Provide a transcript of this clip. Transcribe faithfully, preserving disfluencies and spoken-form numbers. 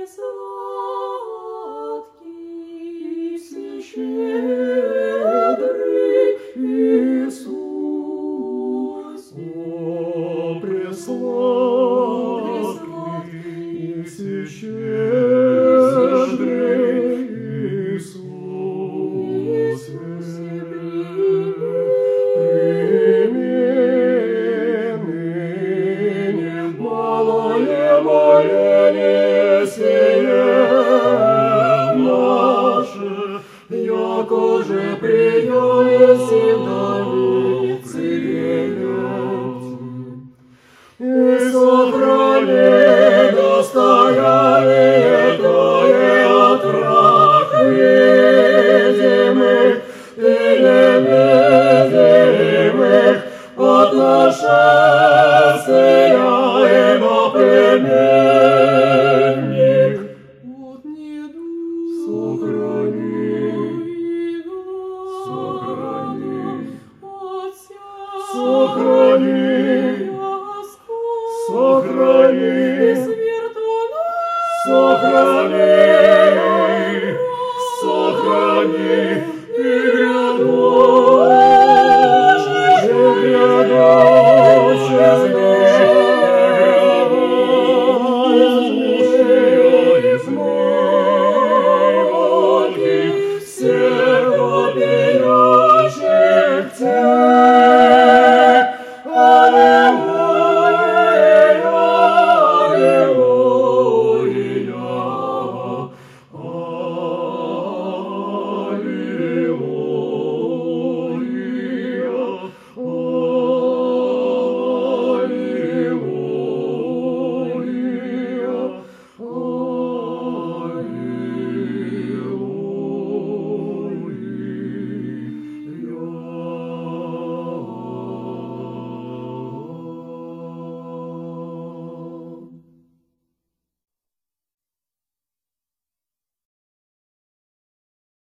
сладкий, все щедрый Иисус, о, пресладкий, все щедрый Иисус, прими ныне малое моление сие наше, яко же приеси Давид царевец, и сохрани достояние Твое от враг видимых и невидимых, от нашествия и наплеменник, от недуга сохрани, сохрани, от сохрани, сохрани, сохрани, сохрани, и